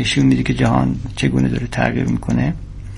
نشون میده که جهان چگونه داره تغییر میکنه.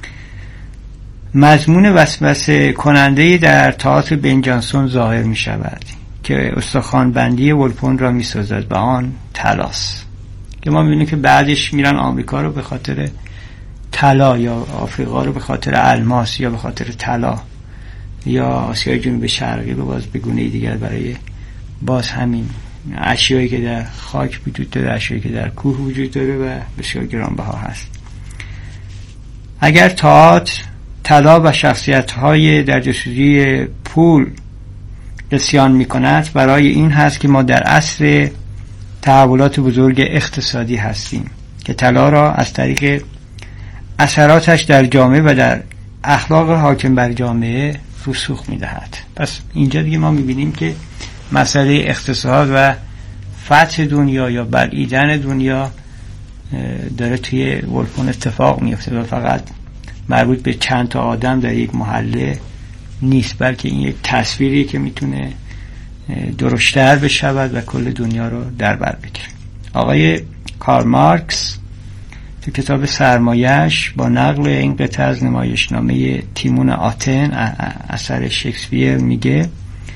مضمون وسوسه کننده در تئاتر بن جانسون ظاهر می شود که استخوان بندی ولپون را می سازد و آن طلاست، که ما میبینیم که بعدش میرن آمریکا رو به خاطر طلا، یا آفریقا رو به خاطر الماس، یا به خاطر طلا، یا آسیای جنوب شرقی رو باز به گونه دیگر برای باز همین اشیایی که در خاک وجود داره، اشیایی که در کوه وجود داره و بسیار گرانبها هست. اگر تئاتر طلا و شخصیت‌های در جستجوی پول نسیان می‌کند، برای این هست که ما در عصر تحولات بزرگ اقتصادی هستیم که طلا را از طریق اثراتش در جامعه و در اخلاق حاکم بر جامعه رسوخ می‌دهد. پس اینجا دیگه ما می‌بینیم که مسئله اقتصاد و فتح دنیا یا بلعیدن دنیا داره توی ولپون اتفاق میفته و فقط مربوط به چند تا آدم در یک محله نیست، بلکه این یک تصویری که میتونه درشتر بشود و کل دنیا رو در بر بگیره. آقای کارل مارکس تو کتاب سرمایه‌اش با نقل این قطعه از نمایشنامه تیمون آتن اثر شکسپیر میگه: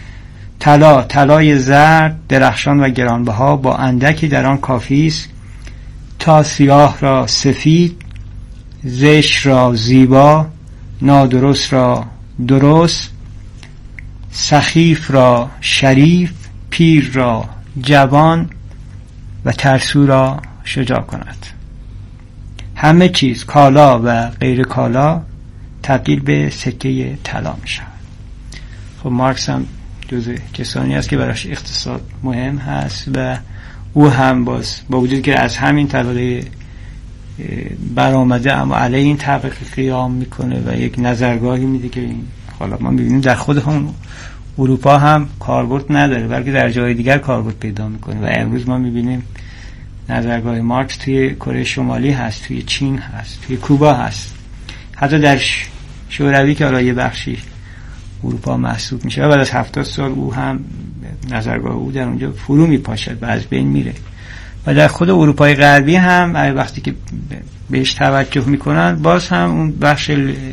طلای زرد درخشان و گرانبها با اندکی در آن کافی است تا سیاه را سفید، زشت را زیبا، نادرست را درست، سخیف را شریف، پیر را جوان و ترسو را شجاع کند. همه چیز، کالا و غیر کالا، تبدیل به سکه طلا می شود. خب مارکس هم جزء کسانی است که براش اقتصاد مهم هست و او هم باز با وجود که از همین طبقه برآمده اما علیه این طبقه قیام میکنه و یک نظرگاهی میده که این حالا ما میبینیم در خود هم اروپا هم کاربرد نداره بلکه در جای دیگر کاربرد پیدا میکنه و امروز ما میبینیم نظرگاه مارکس توی کره شمالی هست، توی چین هست، توی کوبا هست، حتی در شوروی که حالا یه بخشی اروپا محسوب میشه و بعد از 70 سال او هم نظرگاه او در اونجا فرو میپاشد و از بین میره. و در خود اروپای غربی هم وقتی که بهش توجه میکنن باز هم اون بخش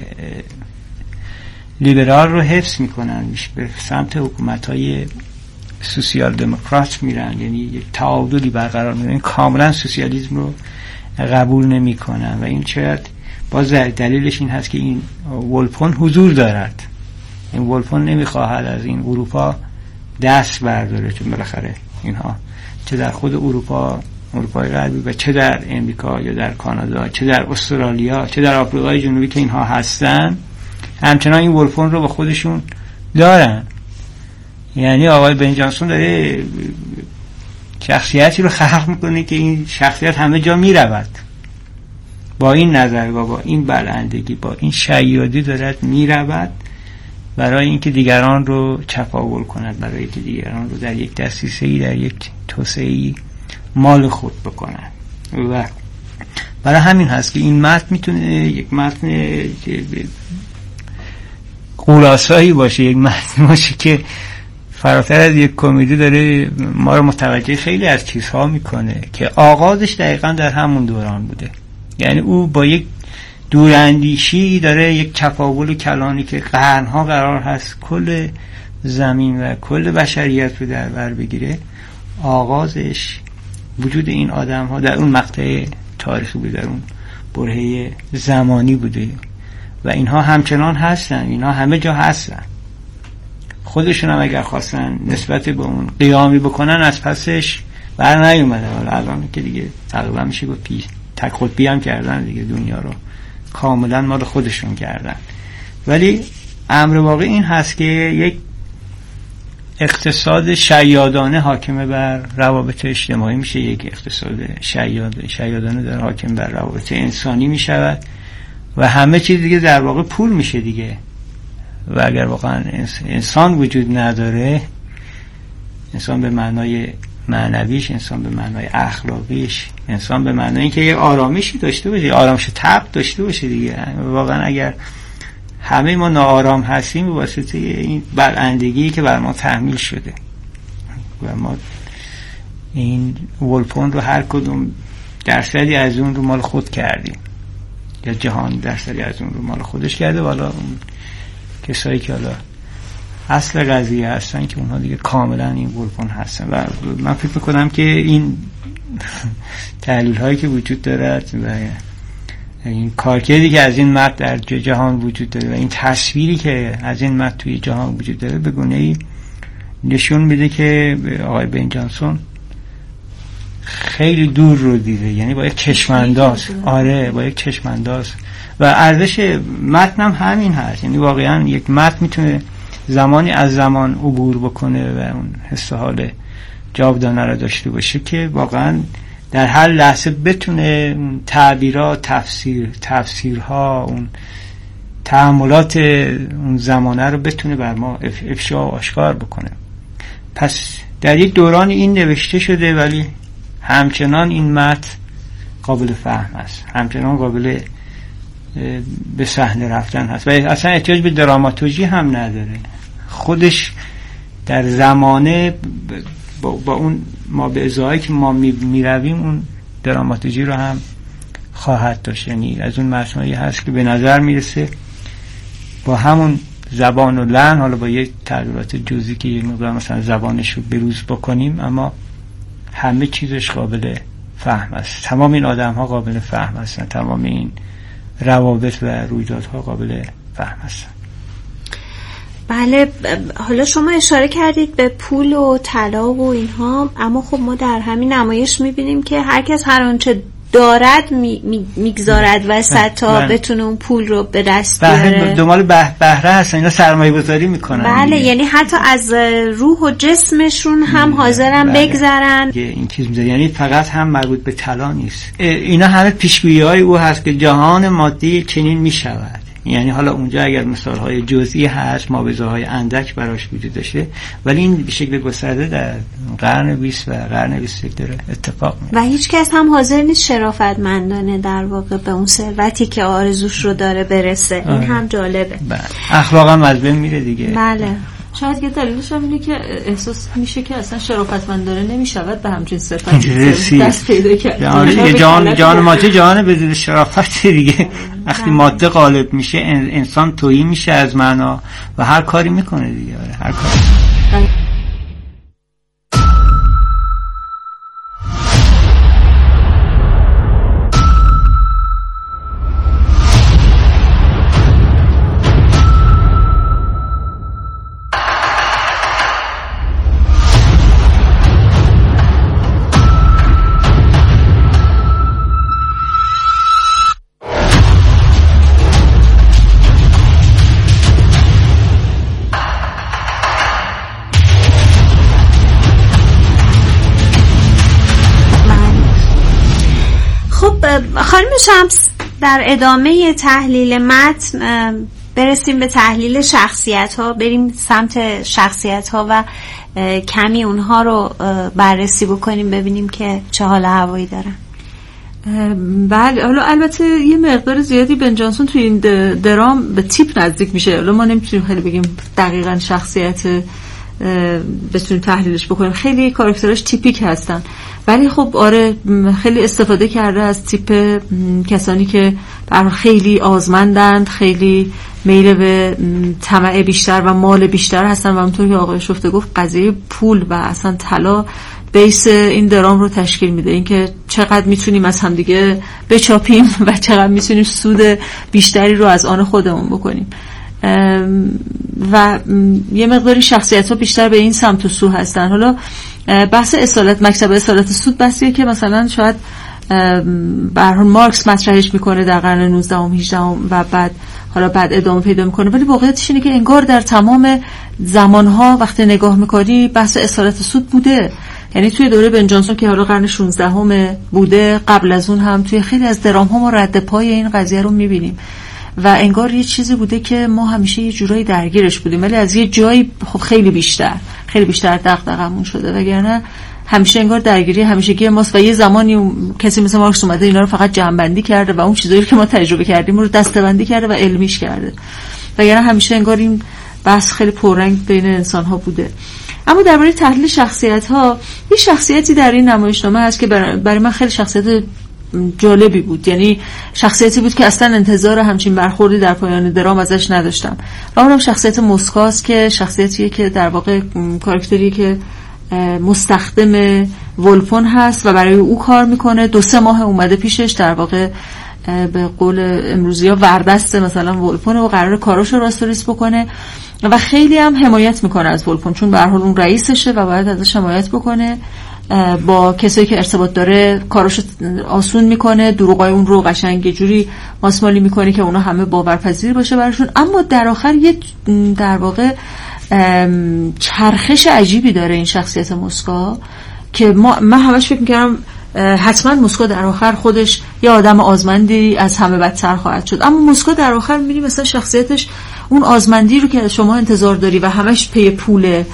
لیبرال رو حفظ میکنن، به سمت حکومت‌های سوسیال دموکرات میرن، یعنی یک تعادلی برقرار میکنن، کاملا سوسیالیسم رو قبول نمیکنن و این شاید باز دلیلش این هست که این ولپون حضور دارد. این ولپون نمیخواهد از این اروپا دست برداره، چون بالاخره اینها چه در خود اروپای غربی و چه در امریکا یا در کانادا، چه در استرالیا، چه در آفریقای جنوبی که اینها هستن، همچنان این ولپون رو با خودشون دارن. یعنی آقای بن جانسون داره شخصیتی رو خلق میکنه که این شخصیت همه جا میرود، با این نظرگاه، با این بلندگی، با این شیادی دارد میرود برای اینکه دیگران رو چپاول کند، برای اینکه دیگران رو در یک دسیسه‌ای، در یک توسعه‌ای مال خود بکنند. و برای همین هست که این متن میتونه یک متن خلاصه‌ای باشه، یک متن باشه که فراتر از یک کمدی داره ما رو متوجه خیلی از چیزها میکنه که آغازش دقیقاً در همون دوران بوده. یعنی او با یک دوراندیشی داره یک چپاول کلانی که قرنها قرار هست کل زمین و کل بشریت رو در بر بگیره، آغازش وجود این آدم ها در اون مقطع تاریخی بوده، در اون برهه زمانی بوده و اینها همچنان هستن، اینها همه جا هستن. خودشون هم اگر خواستن نسبت به اون قیامی بکنن از پسش بر نیومده. الان که دیگه تقریبا میشه گفت تک قطبی هم کردن دیگه، دنیا رو کاملا مال خودشون کردن. ولی امر واقعی این هست که یک اقتصاد شیادانه حاکم بر روابط اجتماعی میشه، یک اقتصاد شیادانه در حاکم بر روابط انسانی میشود و همه چیز دیگه در واقع پول میشه دیگه. و اگر واقعا انسان وجود نداره، انسان به معنای معنویش، انسان به معنای اخلاقیش، انسان به معنای اینکه یه آرامشی داشته باشه، آرامش طبع داشته باشه دیگه. واقعا اگر همه ما ناآرام هستیم به واسطه این بلندگی که بر ما تحمیل شده و ما این ولپون رو هر کدوم درصدی از اون رو مال خود کردیم، یا جهان درصدی از اون رو مال خودش کرده. والا اون کسایی که حالا اصل قضیه هستن که اونها دیگه کاملا این ولپن هستن. و من فکر میکنم که این تحلیل هایی که وجود دارد و این کارکردی که از این متن در جهان وجود داره و این تصویری که از این متن توی جهان وجود داره به گونه‌ای نشون میده که آقای بن جانسون خیلی دور رو دیده، یعنی با یک چشمانداز، آره با یک چشمانداز. و ارزش متن هم همین هست، یعنی واقعا یک متن میتونه زمانی از زمان عبور بکنه و اون حس و حال جاودانه رو داشته باشه که واقعا در هر لحظه بتونه تعبیرات، تفسیرها، اون تأملات اون زمانه رو بتونه بر ما افشا و آشکار بکنه. پس در یک دوران این نوشته شده، ولی همچنان این متن قابل فهم است، همچنان قابل به صحنه رفتن هست و اصلا احتیاج به دراماتورژی هم نداره. خودش در زمانه با اون ما به ازایی که ما میرویم اون دراماتورژی رو هم خواهد داشت. یعنی از اون متنایی هست که به نظر میرسه با همون زبان و لحن، حالا با یک تغییرات جزئی که یک مقدار مثلا زبانش رو بروز بکنیم، اما همه چیزش قابل فهم است. تمام این آدم ها قابل فهم هستن، تمام این روابط و رویدادها قابل فهم هستن. بله، حالا شما اشاره کردید به پول و طلا و اینها، اما خب ما در همین نمایش میبینیم که هر کس هر آنچه دارد میگذارد وسط تا بتونه اون پول رو به دست بیاره. دنبال بهره هستن، اینا سرمایه گذاری میکنن. بله، یعنی حتی از روح و جسمشون هم حاضرن بگذرن. این چیز میذاره، یعنی فقط هم مربوط به طلا نیست. اینا همه پیشگویی‌های او هست که جهان مادی چنین میشود. یعنی حالا اونجا اگر مثالهای جزئی هست، مابزه‌های اندک براش وجود داشته، ولی این به شکل گسترده در قرن 20 و قرن 21 داره اتفاق میفته و هیچ کس هم حاضر نیست شرافتمندانه در واقع به اون ثروتی که آرزوش رو داره برسه. این هم جالبه. بله، اخلاق هم از بین میره دیگه. بله، شاید یه دلیلش هم اینه که احساس میشه که اصلا شرافتمندانه نمیشود به همچین صفتی دست پیدا کرد. جان ماده جهان بدون شرافت دیگه. وقتی ماده غالب میشه انسان تویی میشه از معنا و هر کاری میکنه دیگه. هر کاری. خانم شمس، در ادامه تحلیل متن برسیم به تحلیل شخصیت ها، بریم سمت شخصیت ها و کمی اونها رو بررسی بکنیم، ببینیم که چه حال هوایی دارن. بله، حالا البته یه مقدار زیادی بن جانسون توی این درام به تیپ نزدیک میشه. حالا ما نمیتونیم خیلی بگیم دقیقاً شخصیت بتونیم تحلیلش بکنیم، خیلی کاراکترش تیپیک هستن، ولی خب آره خیلی استفاده کرده از تیپ کسانی که خیلی آزمندند، خیلی میل به طمع بیشتر و مال بیشتر هستن و همونطور که آقای شفته گفت قضیه پول و اصلا طلا بیس این درام رو تشکیل میده، اینکه چقدر میتونیم از همدیگه بچاپیم و چقدر میتونیم سود بیشتری رو از آن خودمون بکنیم. و یه مقداری شخصیت ها بیشتر به این سمت و سو هستن. حالا بحث اصالت، مکتب اصالت سود بحثیه که مثلا شاید به هر حال مارکس مطرحش میکنه در قرن 19 و 18 و بعد ادامه پیدا میکنه، ولی واقعیتش اینه که انگار در تمام زمانها وقتی نگاه میکنی بحث اصالت سود بوده. یعنی توی دوره بن جانسون که حالا قرن 16 بوده، قبل از اون هم توی خیلی از درام ها ما رد پای این قضیه رو میبینیم و انگار یه چیزی بوده که ما همیشه یه جورایی درگیرش بودیم، ولی از یه جایی خب خیلی بیشتر دغدغمون شده، وگرنه همیشه انگار درگیری همیشگی ماست و یه زمانی کسی مثل مارکس اومده اینا رو فقط جمع‌بندی کرده و اون چیزایی که ما تجربه کردیم رو دسته‌بندی کرده و علمیش کرده، وگرنه همیشه انگار این بحث خیلی پررنگ بین انسان‌ها بوده. اما درباره تحلیل شخصیت‌ها، یه شخصیتی در این نمایشنامه هست که برای من خیلی شخصیت جالبی بود، یعنی شخصیتی بود که اصلا انتظار همچین برخوردی در پایان درام ازش نداشتم. و اونم شخصیت موسکاست که شخصیتیه که در واقع کاراکتریه که مستخدم ولپون هست و برای او کار میکنه. 2-3 ماه اومده پیشش، در واقع به قول امروزی‌ها وردست مثلا ولپون و قرار کاراشو راستوریس بکنه و خیلی هم حمایت میکنه از ولپون، چون به هر حال اون رئیسشه و باید ازش حمایت بکنه. با کسایی که ارتباط داره کاراشو آسون میکنه، دروغای اون رو قشنگ جوری ماسمالی میکنه که اونا همه باورپذیر باشه براشون. اما در آخر یه در واقع چرخش عجیبی داره این شخصیت موسکا که من همش فکر میکردم حتما موسکا در آخر خودش یه آدم آزمندی از همه بدتر خواهد شد، اما موسکا در آخر میبینی مثلا شخصیتش اون آزمندی رو که شما انتظار داری و همش پی پوله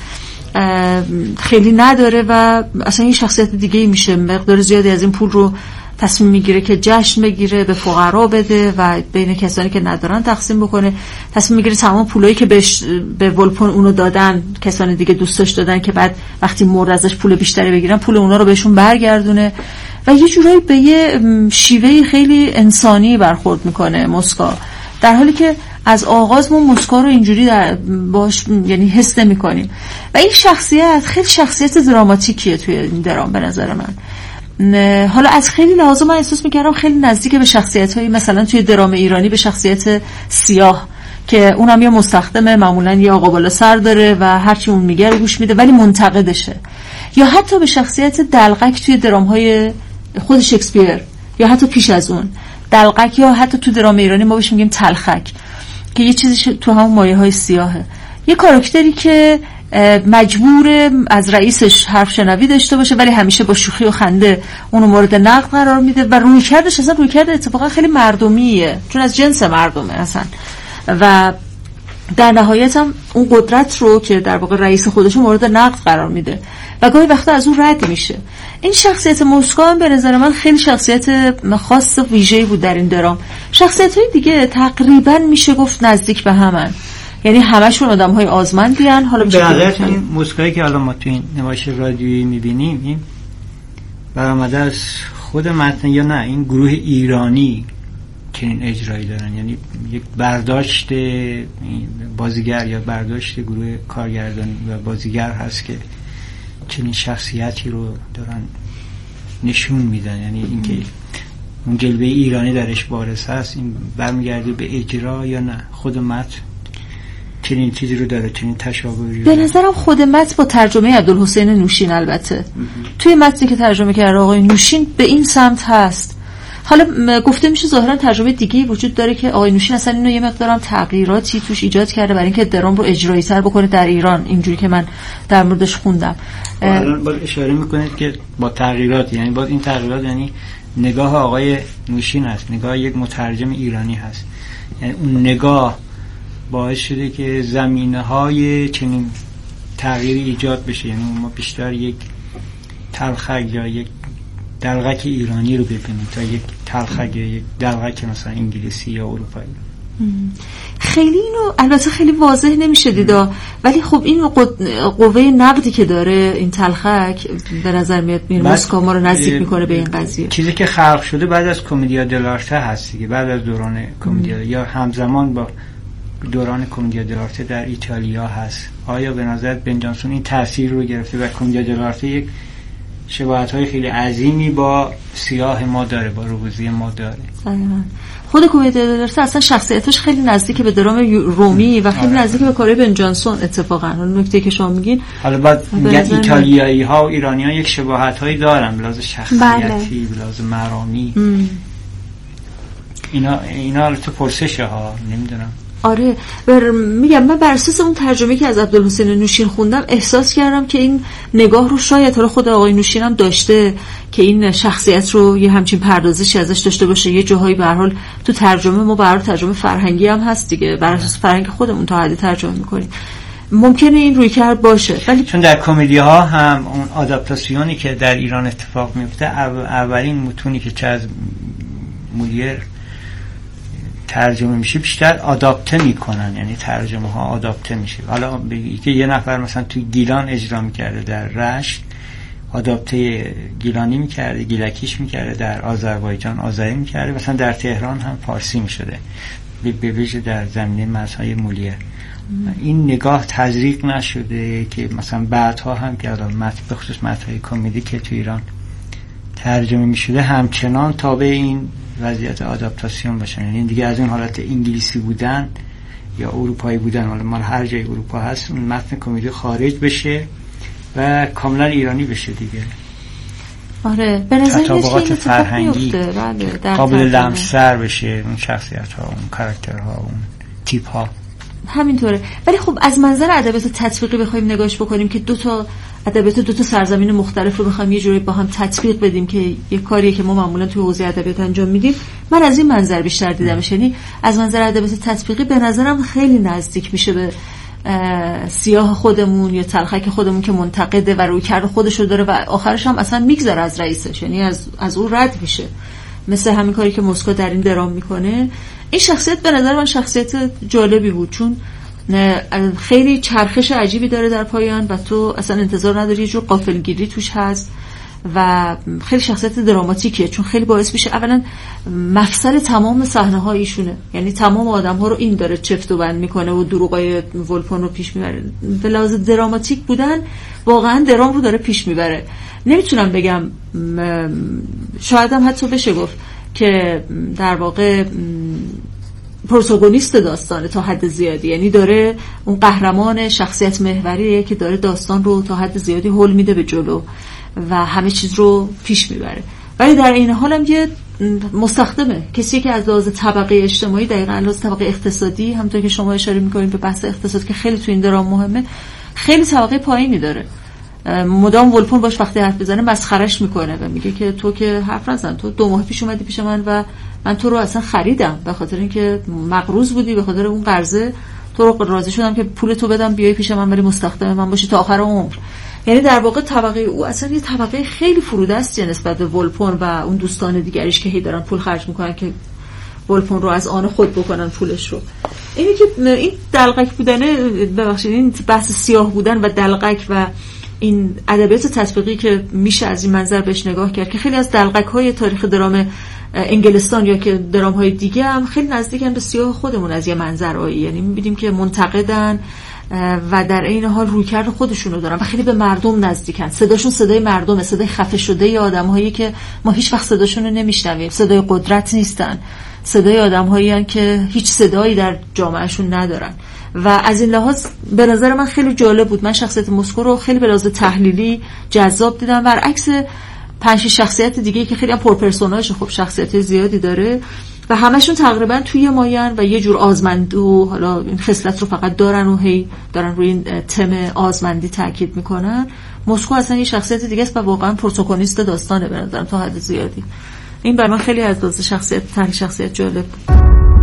خیلی نداره و اصلا یه شخصیت دیگه میشه. مقدار زیادی از این پول رو تصمیم میگیره که جشن بگیره، به فقرا بده و بین کسانی که ندارن تقسیم بکنه. تصمیم میگیره تمام پولایی که به ولپون اونو دادن، کسانی دیگه دوستش دادن که بعد وقتی مرد ازش پول بیشتری بگیرن پول اونا رو بهشون برگردونه و یه جورایی به یه شیوه خیلی انسانی برخورد میکنه موسکا، در حالی که از آغاز ما موسکا رو اینجوری باش یعنی حس نمی‌کنیم. و این شخصیت خیلی شخصیت دراماتیکیه توی این درام به نظر من. حالا از خیلی لحاظا من احساس می‌کردم خیلی نزدیک به شخصیت‌های مثلا توی درام ایرانی به شخصیت سیاه که اونم یه مستخدمه، معمولاً یه آقا بالا سر داره و هر چی اون میگه رو گوش میده ولی منتقدشه، یا حتی به شخصیت دلقک توی درام‌های خود شکسپیر، یا حتی پیش از اون دلقک، یا حتی تو درام ایرانی ما بهش میگیم تلخک که یه چیزی تو همون مایه‌های سیاهه. یه کاراکتری که مجبور از رئیسش حرف شنوی داشته باشه ولی همیشه با شوخی و خنده اونو مورد نقد قرار میده و رویکردش اصلا رویکرد اتفاقا خیلی مردمیه، چون از جنس مردمه اصلا. و در نهایت هم اون قدرت رو که در واقع رئیس خودش مورد نقد قرار میده و گاهی وقتا از اون رد میشه. این شخصیت موسکا هم به نظر من خیلی شخصیت خاص و ویژه‌ای بود در این درام. شخصیت‌های دیگه تقریبا میشه گفت نزدیک به همن، یعنی همشون آدم‌های آزمندیان. حالا به نظر این موسکایی که حالا ما تو این نمایش رادیویی می‌بینیم این برآمده از خود متن یا نه این گروه ایرانی که این اجرایی دارن، یعنی یک برداشت بازیگر یا برداشت گروه کارگردانی و بازیگر هست که چنین شخصیتی رو دارن نشون میدن، یعنی اینکه اون جلوه ایرانی درش بارز هست. این برمیگرده به اجرا یا نه خود متن چنین چیزی رو داره، چنین تشابهی؟ به نظرم خود متن با ترجمه عبدالحسین نوشین، البته توی متنی که ترجمه کرده آقای نوشین به این سمت هست. حالا گفته میشه ظاهرا ترجمه دیگه وجود داره که آقای نوشین اصلا اینو یه مقدارم تغییراتی توش ایجاد کرده برای اینکه درام رو اجرایی تر بکنه در ایران، اینجوری که من در موردش خوندم. الان باز اشاره میکنید که با تغییرات، یعنی باز این تغییرات یعنی نگاه آقای نوشین هست، نگاه یک مترجم ایرانی هست، یعنی اون نگاه باعث شده که زمینه‌های چنین تغییری ایجاد بشه. یعنی ما بیشتر یک تلخک یا یک دلغک ایرانی رو ببینیم تا یک تلخک یا یک دلغک مثلا انگلیسی یا اروپایی. خیلی اینو البته خیلی واضح نمیشه دیدا، ولی خب این قوه نقدی که داره این تلخک به نظر میاد موسکا ما رو نزدیک میکنه به این قضیه. چیزی که خلق شده بعد از کمدیا دلارته هست دیگه، بعد از دوران کمدیا یا همزمان با دوران کمدیا دلارته در ایتالیا هست. آیا به نظرت بن جانسون این تاثیر رو گرفته و کمدیا دلارته یک شباهت‌های خیلی عظیمی با سیاه ما داره، با روزی ما داره؟ خود کمدیا دلارته اصلا شخصیتش خیلی نزدیک به درام رومی و خیلی نزدیک به کارهای بن جانسون اتفاقا. اون نکته که شما میگین حالا بعد ایتالیایی‌ها و ایرانی‌ها یک شباهت‌هایی دارن به لحاظ شخصیتی، به لحاظ مرامی. اینا تو پرسشه ها، نمیدونم. آره میگم من بر اساس اون ترجمه که از عبدالحسین نوشین خوندم احساس کردم که این نگاه رو شاید حالا خود آقای نوشین هم داشته که این شخصیت رو یه همچین پردازشی ازش داشته باشه. یه جاهایی به هر حال تو ترجمه ما برای ترجمه فرهنگی هم هست دیگه، بر اساس فرهنگ خودمون تا حدی ترجمه می‌کنیم، ممکنه این رویکرد باشه. ولی چون در کمدی‌ها هم اون آداپتاسیونی که در ایران اتفاق میفته، اولین متونی که چه از مولیر ترجمه میشه بیشتر آداپته میکنن، یعنی ترجمه ها آداپته میشه. حالا بگی که یه نفر مثلا توی گیلان اجرا میکرده در رشت، آداپته گیلانی میکرده، گیلکیش میکرده، در آذربایجان آذری میکرده، مثلا در تهران هم فارسی میشده، به ویژه در زمینه مرزهای مولیر. این نگاه تزریق نشده که مثلا بعدها هم که به خصوص متن‌های کمدی که تو ایران ترجمه میشده همچنان تابع این وضعیت آداپتاسیون باشن، یعنی دیگه از این حالت انگلیسی بودن یا اروپایی بودن، حالا مال هر جای اروپا هست، اون متن کمدی خارج بشه و کاملا ایرانی بشه دیگه. آره، به نظر تطابقات فرهنگی قابل لمس‌تر بشه، اون شخصیت ها، اون کاراکترها، اون تیپ ها. همینطوره. ولی خب از منظر ادبیات تطبیقی بخوایم نگاش بکنیم که دو تا ادبیات دو تا سرزمین مختلف رو بخوایم یه جوری با هم تطبیق بدیم که یه کاریه که ما معمولا توی حوزه ادبیات انجام میدیم، من از این منظر بیشتر دیدمش. یعنی از منظر ادبیات تطبیقی به نظرم خیلی نزدیک میشه به سیاه خودمون یا تلخک خودمون که منتقده و رویکرد خودش رو داره و آخرش هم اصلا میگذره از رئیسش، یعنی از اون رد میشه، مثل همین کاری که مسکو در این درام میکنه. این شخصیت به نظر من شخصیت جالبی بود، چون خیلی چرخش عجیبی داره در پایان و تو اصلا انتظار نداری، یه جور غافلگیری توش هست و خیلی شخصیت دراماتیکیه، چون خیلی باعث میشه اولا مفصل تمام صحنه‌ها ایشونه، یعنی تمام آدم‌ها رو این داره چفت و بند میکنه و دروغای ولپون رو پیش میبره. به لحاظ دراماتیک بودن واقعا درام رو داره پیش میبره. نمیتونم بگم، شاید هم حتی بشه گفت که در واقع پروتاگونیست داستانه تا حد زیادی، یعنی داره اون قهرمان شخصیت محوریه که داره داستان رو تا حد زیادی هول میده به جلو و همه چیز رو پیش میبره، ولی در این حال هم یه مستخدمه، کسی که از لحاظ طبقه اجتماعی، دقیقاً از لحاظ طبقه اقتصادی، همونطور که شما اشاره میکنید به بحث اقتصاد که خیلی تو این درام مهمه، خیلی طبقه پایینی داره. مدام ولپون باش وقتی حرف بزنه مسخرش میکنه و میگه که تو که حرف نزن، تو 2 ماه پیش اومدی پیش من و من تو رو اصلا خریدم به خاطر اینکه مقروض بودی، به خاطر اون قرضه تو رو راضی شدم که پول تو بدم بیای پیش من ولی مستخدم من باشی تا آخر عمر. یعنی در واقع طبقه او اصلا یه طبقه خیلی فرودستی نسبت به ولپون و اون دوستان دیگریش که هی دارن پول خرج میکنن که ولپون رو از آن خود بکنن پولش رو. اینی که این دلقک بودنه، ببخشید این بحث سیاه بودن و دلقک و این ادبیات تطبیقی که میشه از این منظر بهش نگاه کرد که خیلی از دلقک‌های تاریخ درام انگلستان یا که درام‌های دیگه هم خیلی نزدیکن به سیاه خودمون از یه منظرایی، یعنی می‌بینیم که منتقدن و در این حال رویکرد خودشون رو دارن و خیلی به مردم نزدیکن. صداشون صدای مردمه، صدای خفه شده ی آدم‌هایی که ما هیچ وقت صداشون رو نمی‌شنویم، صدای قدرت نیستن، صدای آدم‌هایی هستن که هیچ صدایی در جامعهشون ندارن و از این لحاظ به نظر من خیلی جالب بود. من شخصیت مسکو رو خیلی به لحاظ تحلیلی جذاب دیدم، برعکس 5 شخصیت دیگه که خیلی هم پرپرسوناژ، خب شخصیت زیادی داره و همشون تقریبا توی ماین و یه جور آزمندی و حالا این خصلت رو فقط دارن و هی دارن روی این تم آزمندی تاکید میکنن. مسکو اصلا یه شخصیت دیگه است و واقعا پروتاگونیست داستانه به نظرم تا حد زیادی. این برای من خیلی از لحاظ شخصیت تحلیل شخصیت جالب بود.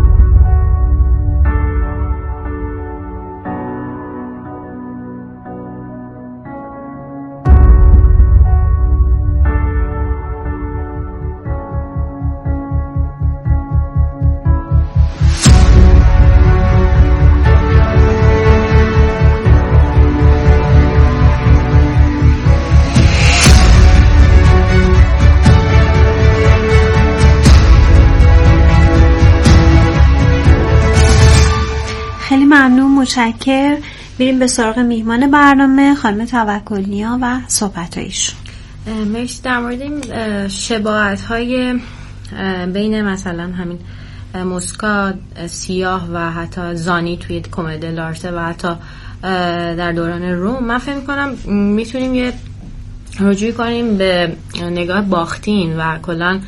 متشکر. بریم به سراغ میهمان برنامه خانم توکل‌نیا و صحبت‌هایشون. مرسی. در مورد این شباهت‌های بین مثلا همین مسکو سیاه و حتی زانی توی کمدی دلارته و حتی در دوران روم، من فکر می‌کنم میتونیم یه رجوع کنیم به نگاه باختین و کلاً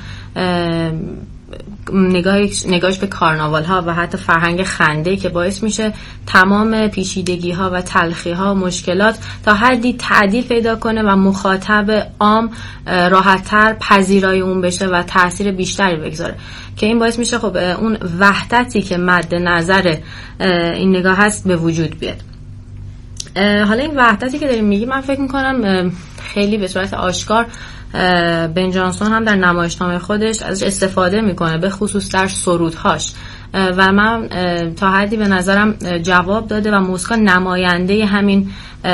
نگاهش به کارناوال ها و حتی فرهنگ خنده که باعث میشه تمام پیچیدگی ها و تلخی ها و مشکلات تا حدی تعدیل پیدا کنه و مخاطب عام راحت‌تر پذیرای اون بشه و تاثیر بیشتری بگذاره، که این باعث میشه خب اون وحدتی که مد نظر این نگاه هست به وجود بیاد. حالا این وحدتی که داریم میگیم، من فکر میکنم خیلی به صورت آشکار بن جانسون هم در نمایشنامه خودش ازش استفاده میکنه، به خصوص در سرودهاش و من تا حدی به نظرم جواب داده و موسکا نماینده همین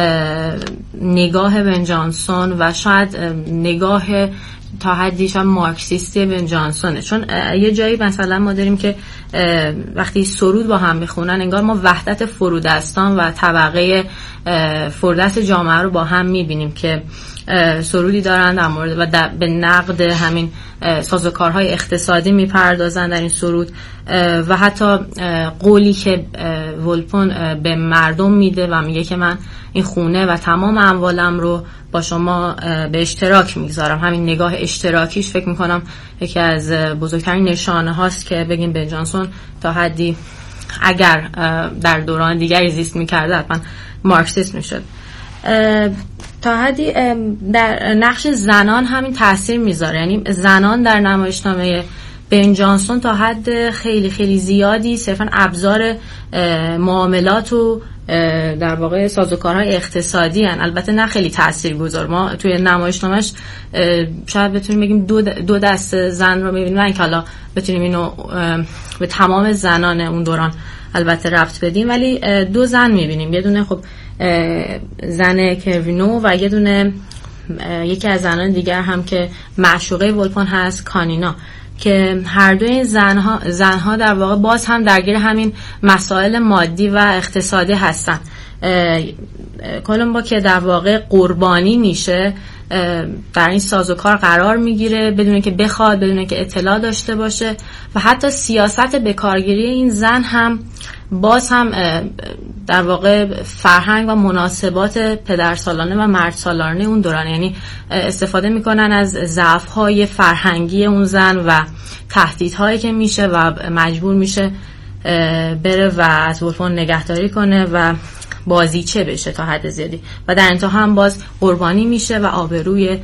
نگاه بن جانسون و شاید نگاه تا حدی شاید مارکسیستی بن جانسونه. چون یه جایی مثلا ما داریم که وقتی سرود با هم میخونن انگار ما وحدت فرودستان و طبقه فرودست جامعه رو با هم میبینیم که سرودی دارن در مورد و به نقد همین سازوکارهای اقتصادی میپردازن در این سرود و حتی قولی که ولپون به مردم میده و میگه که من این خونه و تمام اموالم رو با شما به اشتراک میگذارم. همین نگاه اشتراکیش فکر میکنم یکی از بزرگترین نشانه هاست که بگیم بن جانسون تا حدی اگر در دوران دیگری زیست میکرده حتما مارکسیست میشد. تا حدی در نقش زنان همین تاثیر میذاره، یعنی زنان در نمایشنامه بن جانسون تا حد خیلی خیلی زیادی صرفا ابزار معاملات و در واقع سازوکارهای اقتصادی هن. البته نه خیلی تاثیرگذار. ما توی نمایشنامه‌اش شاید بتونیم بگیم دو دست زن رو می‌بینیم، نه اینکه حالا بتونیم اینو به تمام زنان اون دوران البته ربط بدیم، ولی دو زن می‌بینیم. یه دونه خب زن کروینو و یه دونه یکی از زنان دیگر هم که معشوقه ولپون هست، کانینا، که هر دوی این زنها در واقع باز هم درگیر همین مسائل مادی و اقتصادی هستن. کولومبا که در واقع قربانی میشه در این سازوکار قرار میگیره بدون که بخواد، بدون که اطلاع داشته باشه و حتی سیاست بکارگیری این زن هم باز هم در واقع فرهنگ و مناسبات پدرسالانه و مردسالانه اون دوران، یعنی استفاده میکنن از ضعف‌های فرهنگی اون زن و تهدیدهایی که میشه و مجبور میشه بره و از ولپون نگهداری کنه و بازیچه بشه تا حد زیادی و در انتها هم باز قربانی میشه و آبروی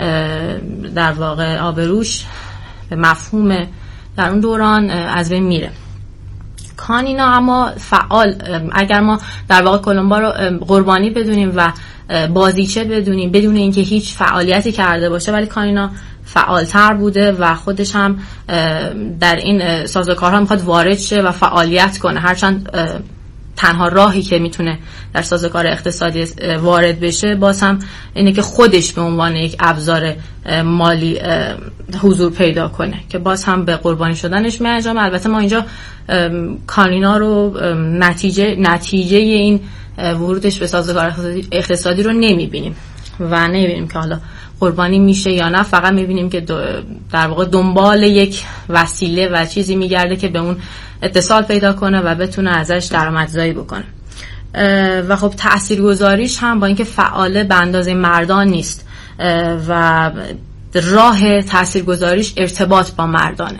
در واقع آبروش به مفهوم در اون دوران از بین میره. کانینا اما فعال، اگر ما در واقع کولومبا رو قربانی بدونیم و بازیچه بدونیم بدون اینکه هیچ فعالیتی کرده باشه، ولی کانینا فعالتر بوده و خودش هم در این سازوکارها میخواد وارد شه و فعالیت کنه، هرچند تنها راهی که میتونه در سازوکار اقتصادی وارد بشه باز هم اینه که خودش به عنوان یک ابزار مالی حضور پیدا کنه که باز هم به قربانی شدنش میانجامه. البته ما اینجا کانینا رو نتیجه این ورودش به سازوکار اقتصادی رو نمیبینیم و نمیبینیم که حالا قربانی میشه یا نه، فقط میبینیم که در واقع دنبال یک وسیله و چیزی میگرده که به اون اتصال پیدا کنه و بتونه ازش درآمدزایی بکنه. و خب تاثیرگذاریش هم با اینکه فعاله به اندازه مردان نیست و راه تاثیرگذاریش ارتباط با مردانه.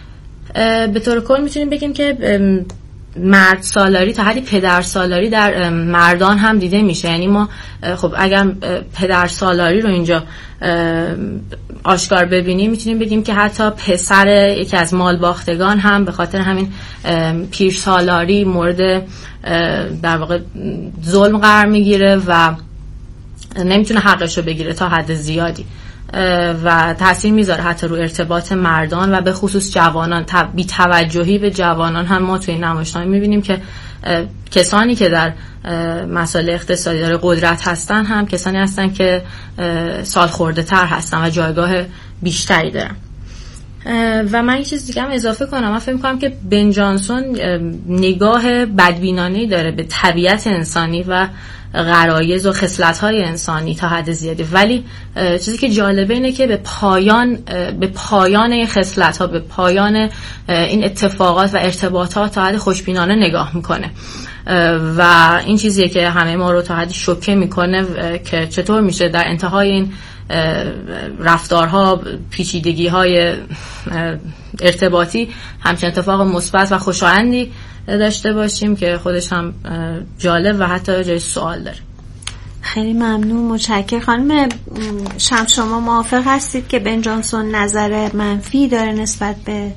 به طور کل میتونیم بگیم که مرد سالاری تا حدی پدر سالاری در مردان هم دیده میشه. یعنی ما خب اگر پدر سالاری رو اینجا آشکار ببینیم میتونیم بگیم که حتی پسر یکی از مالباختگان هم به خاطر همین پیر سالاری مورد در واقع ظلم قرار میگیره و نمیتونه حقش رو بگیره تا حد زیادی و تاثیر میذاره حتی رو ارتباط مردان و به خصوص جوانان. بی توجهی به جوانان هم ما توی نمایشنامه میبینیم که کسانی که در مسائل اقتصادی داره قدرت هستن هم کسانی هستن که سال خورده تر هستن و جایگاه بیشتری دارن. و من یه چیز دیگه هم اضافه کنم، من فکر می‌کنم که بن جانسون نگاه بدبینانه‌ای داره به طبیعت انسانی و غرایز و خصلت‌های انسانی تا حد زیادی، ولی چیزی که جالبه اینه که به پایان این خصلت‌ها، به پایان این اتفاقات و ارتباطات تا حد خوشبینانه نگاه میکنه و این چیزیه که همه ما رو تا حدی شوکه میکنه که چطور میشه در انتهای این رفتارها، پیچیدگی‌های ارتباطی همچین اتفاق مثبت و خوشایندی داشته باشیم که خودش هم جالب و حتی جای سوال داره. خیلی ممنون، متشکرم. خانم شمس، شما موافق هستید که بن جانسون نظر منفی داره نسبت به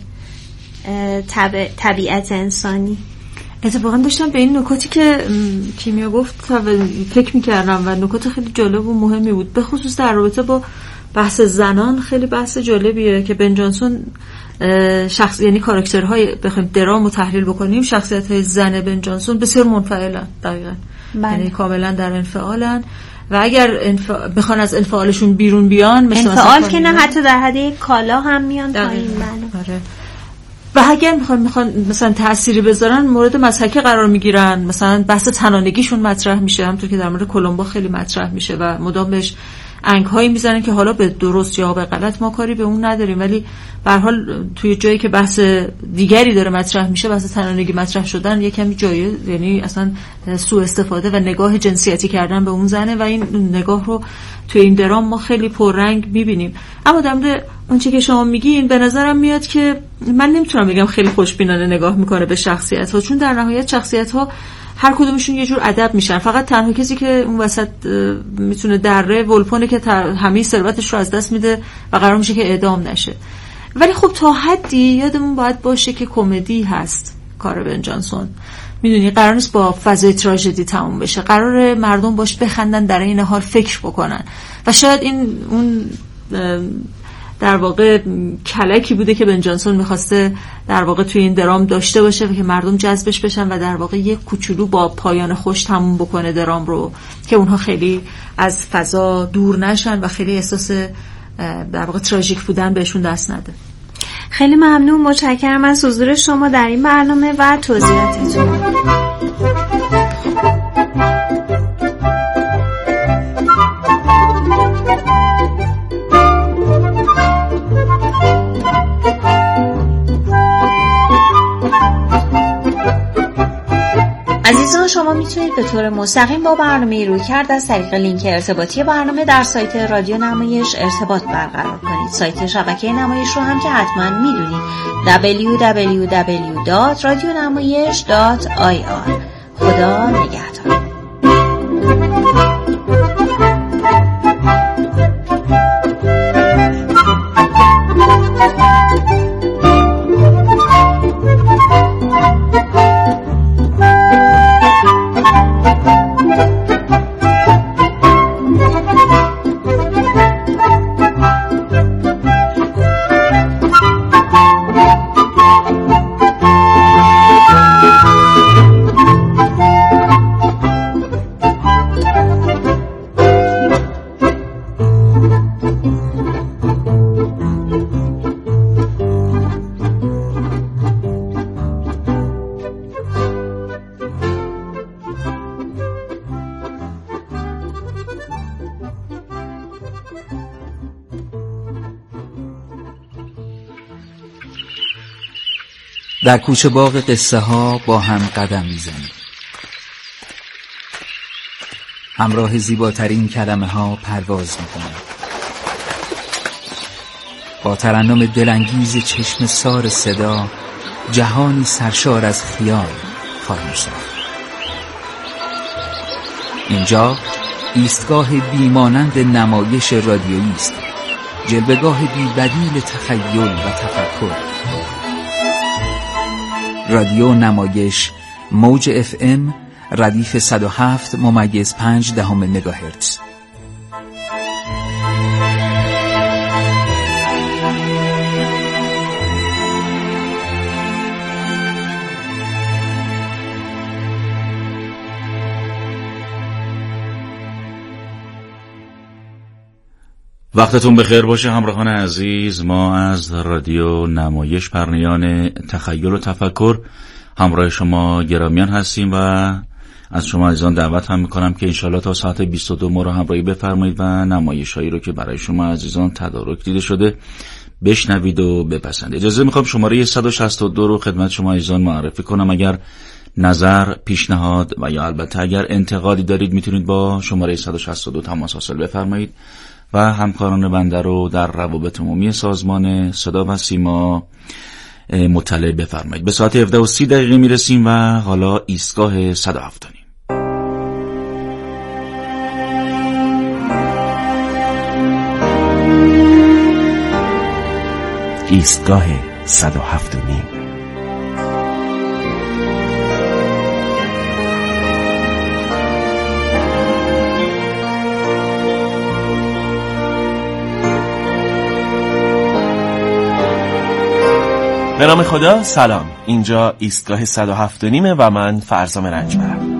طبیعت انسانی؟ اتفاقا داشتم به این نکاتی که کیمیا گفت فکر میکردم و نکات خیلی جالب و مهمی بود، به خصوص در رابطه با بحث زنان. خیلی بحث جالبیه که بن جانسون یعنی کاراکترهای بخوایم درام رو تحلیل بکنیم، شخصیت‌های زن بن جانسون بسیار منفعلن، دقیقاً یعنی کاملا در انفعالن و اگر بخوان از انفعالشون بیرون بیان، مثل انفعال که نه حتی در حد یک کالا هم میان پایین. آره. و اگر میخوان مثلا تأثیری بذارن مورد مضحکه قرار میگیرن، مثلا بحث تنانگیشون مطرح میشه، همونطور که در مورد کلمبو خیلی مطرح میشه و مدام بهش انگ‌هایی میزنن که حالا به درست یا به غلط ما کاری به اون نداریم، ولی به هر حال توی جایی که بحث دیگری داره مطرح میشه، بحث تنانگی مطرح شدن یه کمی جایی، یعنی اصلا سوء استفاده و نگاه جنسیتی کردن به اون زنه و این نگاه رو توی این درام ما خیلی پررنگ میبینیم. اما در مورد اون چیزی که شما میگین به نظرم میاد که من نمیتونم بگم خیلی خوشبینانه نگاه میکنه به شخصیت‌ها، چون در نهایت شخصیت‌ها هر کدومشون یه جور ادب میشن. فقط تنها کسی که اون وسط میتونه دره ولپونه که همه ثروتش رو از دست میده و قرار میشه که اعدام نشه. ولی خب تا حدی یادمون باید باشه که کمدی هست کار بن جانسون، میدونی قرار نیست با فضای تراژدی تموم بشه، قرار مردم باش بخندن در این حال فکر بکنن و شاید این اون در واقع کلکی بوده که بن جانسون میخواسته در واقع توی این درام داشته باشه و که مردم جذبش بشن و در واقع یک کوچولو با پایان خوش تموم بکنه درام رو، که اونها خیلی از فضا دور نشن و خیلی احساس در واقع تراژیک بودن بهشون دست نده. خیلی ممنون، متشکرم از حضور شما در این برنامه و توضیحاتتون. عزیزان، شما میتونید به طور مستقیم با برنامه رویکرد از طریق لینک ارتباطی برنامه در سایت رادیو نمایش ارتباط برقرار کنید. سایت شبکه نمایش رو هم که حتما میدونید، www.radionamayish.ir. خدا نگهدار. در کوچه باغ قصه ها با هم قدم میزنیم، همراه زیباترین کلمه ها پرواز میکنیم، با ترنم دلانگیز چشم سار صدا جهانی سرشار از خیال خواهیم شد. اینجا ایستگاه بیمانند نمایش رادیویی است، جلوه‌گاه بی‌بدیل تخیل و تفکر. رادیو نمایش، موج FM، ردیف 107.5 مگاهرتز. وقتتون بخیر باشه همراهان عزیز. ما از رادیو نمایش پرنیان تخیل و تفکر همراه شما گرامیان هستیم و از شما عزیزان دعوت هم میکنم که انشالله تا ساعت 22 ما رو همراهی بفرمایید و نمایش هایی رو که برای شما عزیزان تدارک دیده شده بشنوید و بپسندید. اجازه میخوام شماره 162 رو خدمت شما عزیزان معرفی کنم. اگر نظر، پیشنهاد و یا البته اگر انتقادی دارید میتونید با شماره 162 تماس حاصل بفرمایید و همکاران بنده رو در روابط عمومی سازمان صدا و سیما مطلع بفرمایید. به ساعت 17:30 میرسیم و حالا ایستگاه 107. ایستگاه 107. به نام خدا. سلام، اینجا ایستگاه 107.5 و من فرزام رنجبرم.